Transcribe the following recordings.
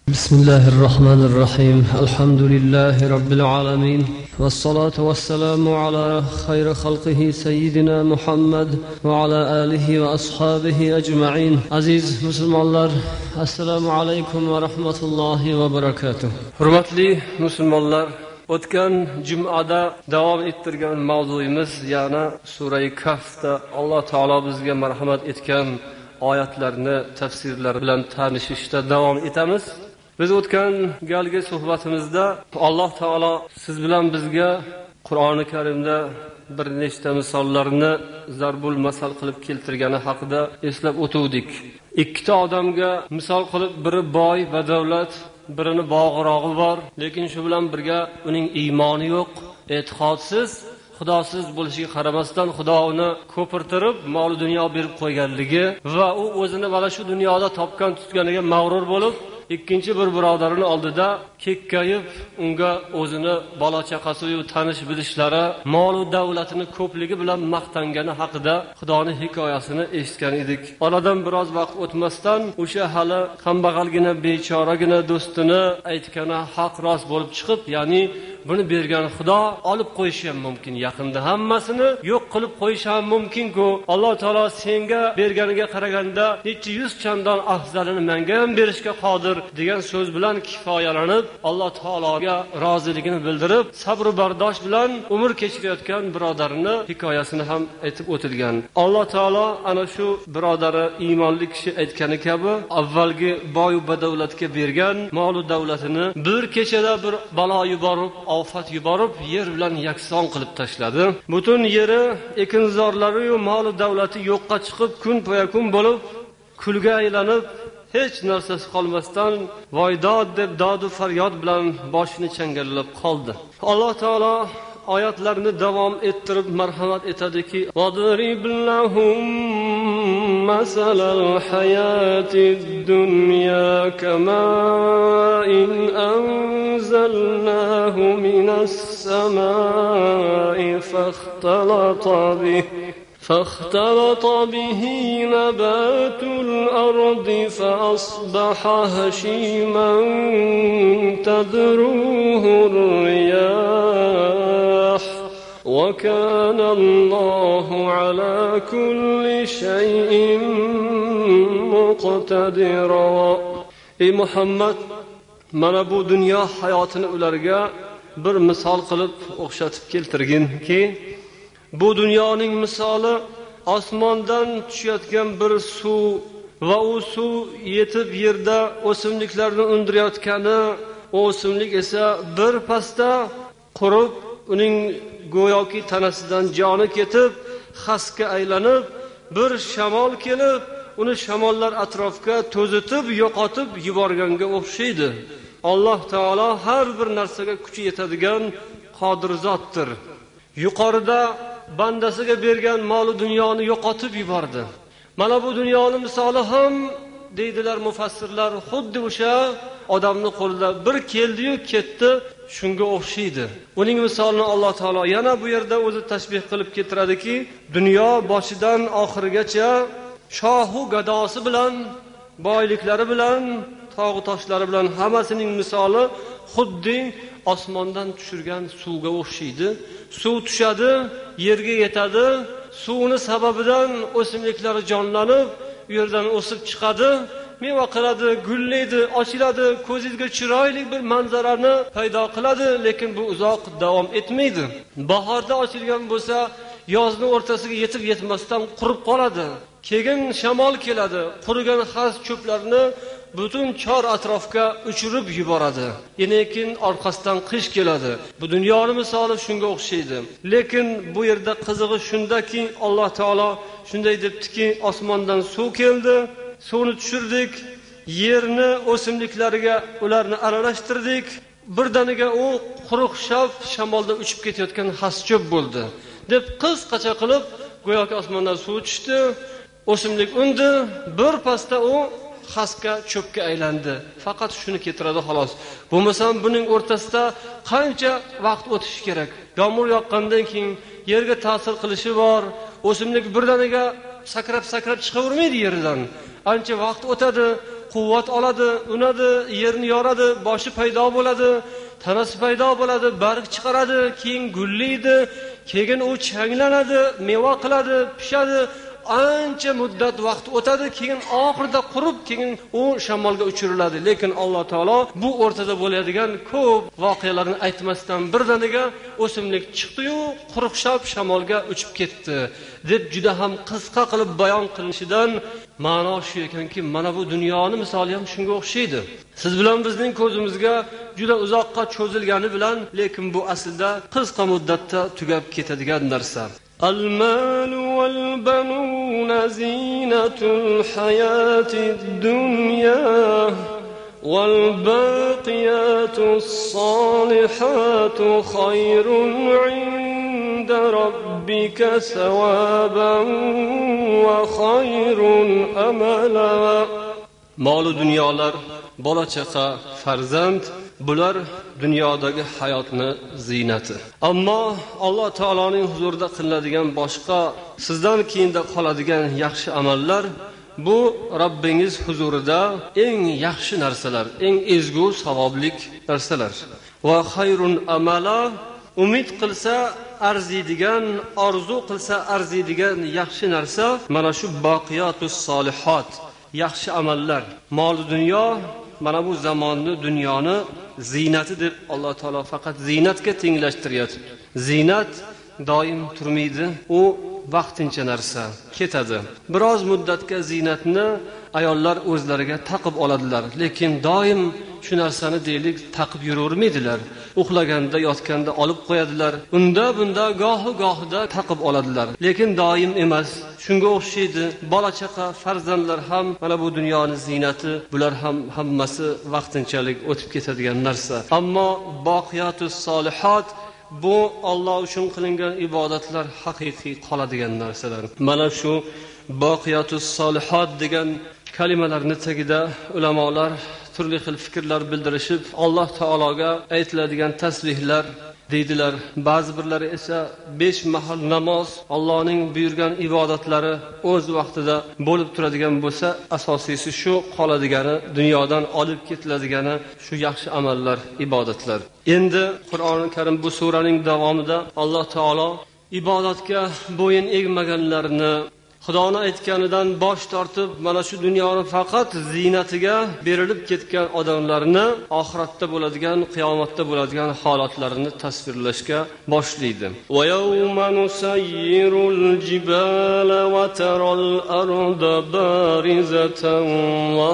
بسم الله الرحمن الرحيم الحمد لله رب العالمين والصلاة والسلام على خير خلقه سيدنا محمد وعلى آله وأصحابه أجمعين. عزيز مسلمانlar, assalomu alaykum va rahmatullohi va barakatuh. Hurmatli musulmonlar, o'tgan jumada davom ettirgan mavzuimiz, ya'ni Sura-i Kahfda Alloh taolo bizga marhamat etgan oyatlarni tafsirlari bilan tanishishda davom etamiz. Biz o'tgan galgi suhbatimizda Alloh taolo siz bilan bizga Qur'oni Karimda bir nechta misollarni zarbul masal qilib keltirgani haqida eslab o'tuvdik. Ikkita odamga misol qilib, biri boy va davlat, birini bog'rog'i bor, lekin shu bilan birga uning iymoni yo'q, e'tiqodsiz, xudosiz bo'lishiga qaramasdan Xudo uni ko'pirtirib, mol dunyo berib qo'yganligi va u o'zini mana shu dunyoda topgan tutganiga mag'rur bo'lib, ikkinchi bir birodarini oldida kekkayib, unga o'zini bola chaqasi va tanish bilishlari, mol va davlatini ko'pligi bilan maqtangani haqida Xudoning hikoyasini eshitgan edik. Oradan biroz vaqt o'tmasdan o'sha hali kambag'algina, bechoragina do'stini aytgani haq rost bo'lib chiqib, ya'ni buni bergan Xudo olib qo'yishi ham mumkin, yaqinda hammasini yo'q qilib qo'yishi ham mumkin-ku. Alloh taolo senga berganiga qaraganda necha yuz chandon afzalini menga ham berishga qodir degan so'z bilan kifoyalanib, Alloh taologa roziligini bildirib, sabr va bardosh bilan umr kechirayotgan birodarini hikoyasini ham aytib o'tilgan. Alloh taolo ana shu birodari iymonli kishi aytgani kabi avvalgi boy va badavlatga bergan mol va davlatini bir kechada bir balo yuborib, ofat yuborib, yer bilan yakson qilib tashladi. Butun yeri, ekinzorlari va mol va davlati yo'qqa chiqib, kun poyakun bo'lib, kulga aylanib, hech narsasi qolmasdan voydod deb dodu faryod bilan boshini changallab qoldi. Alloh taolo oyatlarni davom ettirib marhamat etadiki: "Wadrib lahum masalal hayatid dunya kama'in anzalnahu minas samaa'i فاختلط به نبات الأرض فأصبح هشيما تذروه الرياح وكان الله على كل شيء مقتدرا." Ey Muhammad, mana bu dunyo hayotini ularga bir misol qilib o'xshatib keltirginki, bu dunyoning misoli osmondan tushayotgan bir suv va u suv yetib yerda o'simliklarni undirayotgani, o'simlik esa bir pasda qurib, uning go'yoki tanasidan joni ketib, xasga aylanib, bir shamol kelib, uni shamollar atrofga to'zitib, yo'qotib yuborganga o'xshaydi. Alloh taolo har bir narsaga kuchi yetadigan qodir zotdir. Yuqorida bandasiga bergan mol dunyoni yo'qotib yubordi. Mana bu dunyoning misoli ham, deydilar mufassirlar, xuddi o'sha odamning qo'lida bir keldi-yu ketdi, shunga o'xshaydi. Uning misolini Alloh taolo yana bu yerda o'zi tashbih qilib keltiradiki, dunyo boshidan oxirigacha shohu gadosi bilan, boyliklari bilan, tog' toshlari bilan hammasining misoli xuddi osmondan tushirgan suvga o'xshaydi. Suv tushadi, yerga yetadi, suvni sababidan o'simliklari jonlanib, u yerdan o'sib chiqadi, meva qiladi, gullaydi, ochiladi, ko'zingizga chiroyli bir manzarani paydo qiladi, lekin bu uzoq davom etmaydi. Bahorda ochilgan bo'lsa, yozning o'rtasiga yetib yetmasdan qurib qoladi. Keyin shamol keladi, qurigan xas cho'plarni butun chor atrofga uchirib yuboradi. Lekin orqasidan qish keladi. Bu dunyoning misoli shunga o'xshaydi. Lekin bu yerda qizig'i shundaki, Alloh taolo shunday debdiki, osmondan suv keldi, suvni tushirdik, yerni o'simliklariga ularni aralashtirdik, birdaniga u quruq shaf shamolda uchib ketayotgan xascho'p bo'ldi deb qisqacha qilib go'yoki osmondan suv tushdi, o'simlik undi, bir pasda u xasga cho'pga aylandi. Faqat shuni keltiradi xolos. Bo'lmasam buning o'rtasida qancha vaqt o'tishi kerak? Yomg'ir yoqqandan keyin yerga ta'sir qilishi bor. O'simlik birdaniga sakrab chiqavermaydi yerdan. Ancha vaqt o'tadi. quvvat oladi, unadi, yerni yoradi, boshi paydo bo'ladi, tanasi paydo bo'ladi, barg chiqaradi, keyin gullaydi, keyin u changlanadi, meva qiladi, pishadi. Ancha muddat vaqt o'tadi, keyin oxirida qurib, keyin u shamolga uchiriladi. Lekin Alloh taolo bu o'rtada bo'ladigan ko'p voqealarni aytmasdan birdaniga o'simlik chiqdi-yu, quruqshab shamolga uchib ketdi deb juda ham qisqa qilib bayon qilishidan ma'no shu ekanki, mana bu dunyoning misoli ham shunga o'xshaydi. Siz bilan bizning ko'zimizga juda uzoqqa cho'zilgani bilan, lekin bu aslida qisqa muddatda tugab ketadigan narsa. المال والبنون زينة الحياة الدنيا والباقيات الصالحات خير عند ربك ثوابا وخير أملا. Mol dunyolar, bola chaqa, farzand, bular dunyodagi hayotni ziynati. Ammo Alloh taoloning huzurida qilinadigan boshqa sizdan keyinda qoladigan yaxshi amallar bu Robbingiz huzurida eng yaxshi narsalar, eng ezgu savoblik narsalar. Va xayrun amala, umid qilsa arziydigan, orzu qilsa arziydigan yaxshi narsa mana shu boqiyatus solihat, yaxshi amallar. Mol dunyo mana bu zamonni, dunyoni ziynati deb Alloh taolo faqat ziynatga tenglashtiryapti. Ziynat doim turmaydi, u vaqtincha narsa, ketadi. Biroz muddatga ziynatni ayollar o'zlariga taqib oladilar, lekin doim shu narsani deylik taqib yuravermaydilar. Uxlaganda, yotganda olib qo'yadilar. Unda bunda gohi-gohida taqib oladilar, lekin doim emas. Shunga o'xshaydi bola chaqa, farzandlar ham mana bu dunyoning ziynati, bular ham hammasi vaqtinchalik o'tib ketadigan narsa. Ammo boqiyatus solihat, bu Alloh uchun qilingan ibodatlar haqiqiy qoladigan narsalar. Mana shu boqiyatus solihat degan kalimalarning tagida ulamolar turli xil fikrlar bildirishib, Alloh taologa aytiladigan tasbihlar deydilar. Ba'zi birlari esa 5 mahal namoz, Allohning buyurgan ibodatlari o'z vaqtida bo'lib turadigan bo'lsa, asosiysi shu qoladigani, dunyodan olib ketiladigani shu yaxshi amallar, ibodatlar. Endi Qur'oni Karim bu suraning davomida Alloh taolo ibodatga bo'yin egmaganlarni, Xudoni aytganidan bosh tortib, mana shu dunyoni faqat ziynatiga berilib ketgan odamlarni oxiratda bo'ladigan, qiyomatda bo'ladigan holatlarini tasvirlashga boshlaydi. Va yawma nusayyirul jibala va taral arda barizatan va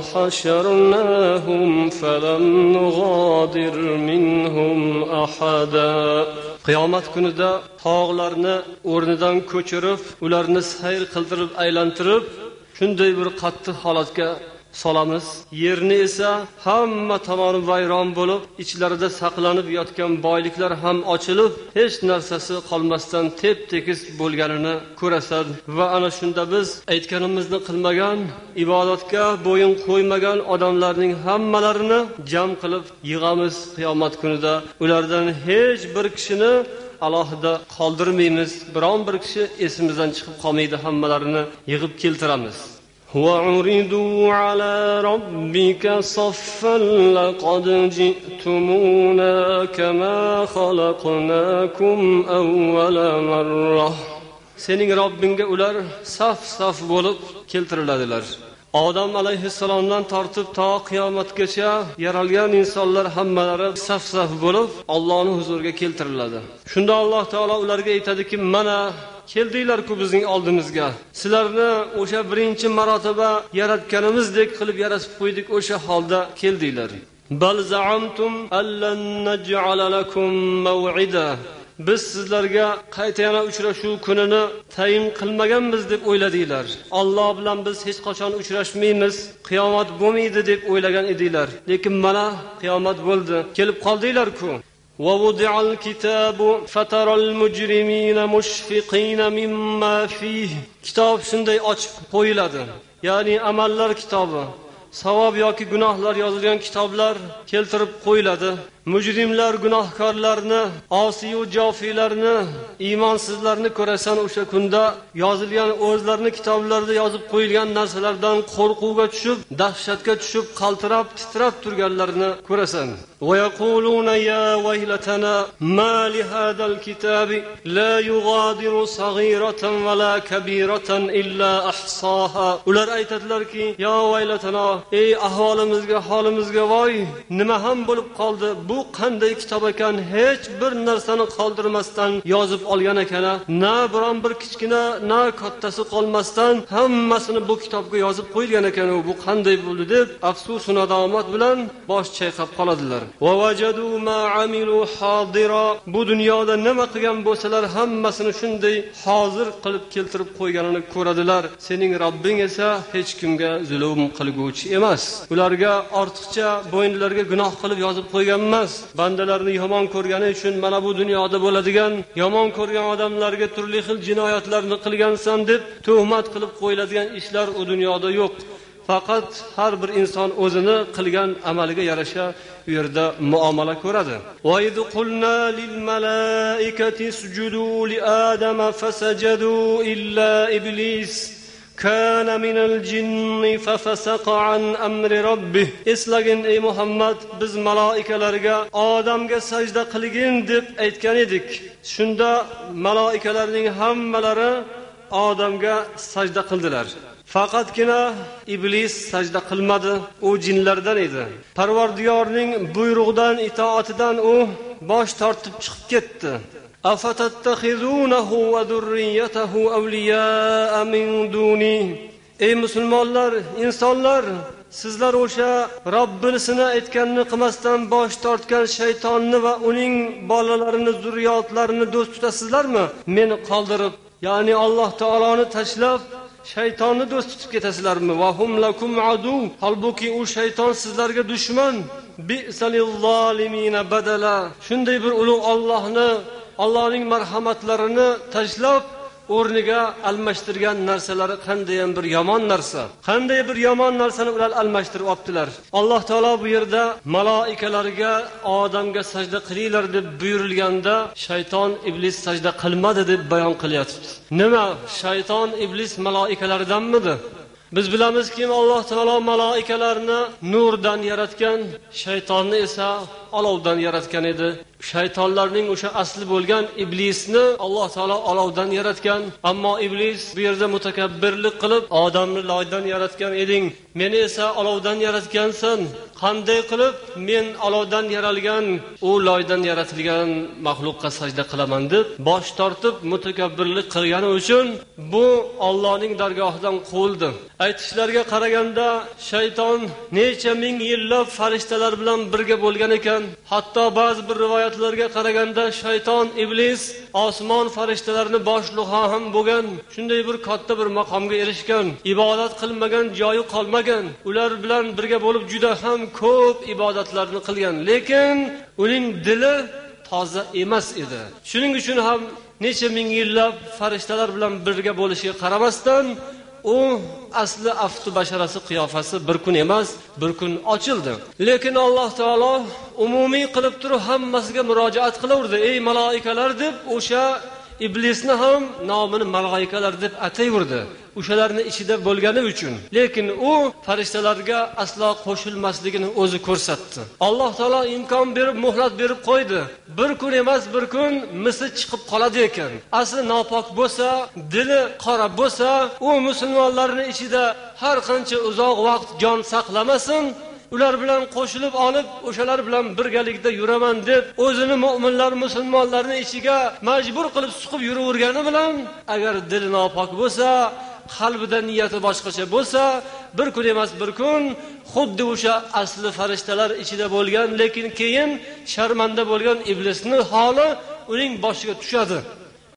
hasharnahum falam nughadir minhum ahada. Qiyomat kunida tog'larni o'rnidan ko'chirib, ularni sayr qildirib, aylantirib, shunday bir qattiq holatga solamiz. Yerni esa hamma tomoni vayron bo'lib, ichlarida saqlanib yotgan boyliklar ham ochilib, hech narsasi qolmasdan tep-tekis bo'lganini ko'rasan. Va ana shunda biz aytganimizni qilmagan, ibodatga bo'yin qo'ymagan odamlarning hammalarini jam qilib yig'amiz qiyomat kunida. Ulardan hech bir kishini alohida qoldirmaymiz. Biron bir kishi esimizdan chiqib qolmaydi, hammalarini yig'ib keltiramiz. وَعُرِضُوا عَلَى رَبِّكَ صَفًّا لَقَدْ جِئْتُمُونَا كَمَا خَلَقْنَاكُمْ أَوَّلَ مَرَّةٍ. Sening Robbingga ular saf-saf bo'lib keltiriladilar. Odam alayhissalomdan tortib to qiyomatgacha yaralgan insonlar hammalari saf-saf bo'lib Allohning huzuriga keltiriladi. Shunda Alloh taolo ularga aytadiki, mana keldinglar-ku bizning oldimizga. Sizlarni o'sha birinchi marotaba yaratganimizdek qilib yaratib qo'ydik, o'sha holda keldinglar. Bal za'amtum allan naj'ala lakum maw'ida. Biz sizlarga qayta yana uchrashuv kunini tayin qilmaganmiz deb o'yladinglar. Alloh bilan biz hech qachon uchrashmaymiz, qiyomat bo'lmaydi deb o'ylagan edinglar. Lekin mana qiyomat bo'ldi, kelib qoldinglar-ku. وَوُضِعَ الْكِتَابُ فَتَرَى الْمُجْرِمِينَ مُشْفِقِينَ مِمَّا فِيهِ. Kitob shunday ochib qo'yiladi. Ya'ni amallar kitobi. savob yoki gunohlar yozilgan kitoblar keltirib qo'yiladi. Mujrimlar, gunohkorlarni, osiyu jofiylarni, iymonsizlarni ko'rasan, o'sha kunda yozilgan o'zlarining kitoblarida yozib qo'yilgan narsalardan qo'rquvga tushib, dahshatga tushib, qaltirab, titrab turganlarini ko'rasan. Va yaquluna ya waylatana ma li hadal kitabi la yughadiru saghiratan va la kabiratan illa ahsaha. Ular aytadilarki, ya waylatana, ey ahvolimizga, holimizga voy, nima ham bo'lib qoldi? Bu qanday kitob ekan, hech bir narsani qoldirmasdan yozib olgan ekan. Na biron bir kichkina, na kattasi qolmasdan hammasini bu kitobga yozib qo'ygan ekan. Bu qanday bo'ldi deb afsus va nadomat bilan bosh chayqab qoladilar. Va wajadu ma amilu hadira. Bu dunyoda nima qilgan bo'lsalar hammasini shunday hozir qilib keltirib qo'yganini ko'radilar. Sening Robbing esa hech kimga zulm qilguvchi emas. Ularga ortiqcha bo'ynlariga gunoh qilib yozib qo'ygan emas. Bandalarni yomon ko'rgani uchun mana bu dunyoda bo'ladigan, yomon ko'rgan odamlarga turli xil jinoyatlarni qilgansan deb tuhmat qilib qo'yiladigan ishlar u dunyoda yo'q. Faqat har bir inson o'zini qilgan amaliga yarasha u yerda muomala ko'radi. Va id qulna lil malaikati isjudu li adama fasajadu illa iblis kana minal jinni fafasaqa an amri rabbih. Eslagin ey Muhammad, biz malaikalarga Odamga sajda qilgin deb aytgan edik. Shunda malaikalarning hammalari Odamga sajda qildilar. Faqatgina iblis sajda qilmadi, u jinlardan edi. Parvardigorning buyrug'idan, itoatidan u bosh tortib chiqib ketdi. Afatattakhizunahu va zurriyatahu awliya'a min duni. Ey musulmonlar, insonlar, sizlar o'sha Robbisini aytganini qilmasdan bosh tortgan shaytonni va uning bolalarini, zurriyotlarini do'st tutasizlarmi? Meni qoldirib, ya'ni Alloh taoloni tashlab shaytonni do'st tutib ketasizlarmi? Va hum lakum adu. Halbuki u shayton sizlarga dushman. Bi'salil zolimina badala. Shunday bir ulug' Allohning marhamatlarini tashlab o'rniga almashtirgan narsalari qanday bir yomon narsa. Qanday bir yomon narsani ular almashtirib olibdilar. Alloh taolo bu yerda malaikalarga Odamga sajda qilinglar deb buyurilganda, shayton iblis sajda qilmadi deb bayon qilyapti. Nima? Shayton iblis malaikalardanmidi? Biz bilamizki, Alloh taolo malaikalarni nurdan yaratgan, shaytonni esa olovdan yaratgan edi. Shaytonlarning o'sha asli bo'lgan iblisni Alloh taolo olovdan yaratgan, ammo iblis bu yerda mutakabbirlik qilib, Odamni loydan yaratgan eding, meni esa olovdan yaratgansan. Qanday qilib men olovdan yaralgan, u loydan yaratilgan maxluqqa sajda qilaman deb bosh tortib mutakabbirlik qilgani uchun bu Allohning dargohidan quvildi. Aytishlarga qaraganda shayton necha ming yillab farishtalar bilan birga bo'lgan ekan. Hatto ba'zi bir rivoyatlarga qaraganda shayton iblis osmon farishtalarini boshlig'i ham bo'lgan. Shunday bir katta bir maqomga erishgan, ibodat qilmagan joyi qolmagan. Ular bilan birga bo'lib juda ham ko'p ibodatlarni qilgan, lekin uning dili toza emas edi. Shuning uchun ham necha ming yillab farishtalar bilan birga bo'lishiga qaramasdan u asli aftu basharasi qiyofasi bir kun emas, bir kun ochildi. Lekin Alloh taolo umumiy qilib turib hammasiga murojaat qilaverdi. Ey malaikalar deb o'sha iblisni ham nomini malaikalar deb atayverdi. O'shalarning ichida bo'lgani uchun. Lekin u farishtalarga aslo qo'shilmasligini o'zi ko'rsatdi. Alloh taolo imkon berib, muhlat berib qo'ydi. Bir kun emas, bir kun misi chiqib qoladi ekan. Asli nopok bo'lsa, dili qora bo'lsa, u musulmonlarning ichida har qancha uzoq vaqt jon saqlamasin, ular bilan qo'shilib olib, o'shalar bilan birgalikda yuraman deb o'zini mu'minlar, musulmonlarning ichiga majbur qilib suqib yuravergani bilan, agar dili nopok bo'lsa, qalbida niyati boshqacha bo'lsa, bir kun emas bir kun xuddi o'sha asli farishtalar ichida bo'lgan, lekin keyin sharmanda bo'lgan iblisning holi uning boshiga tushadi.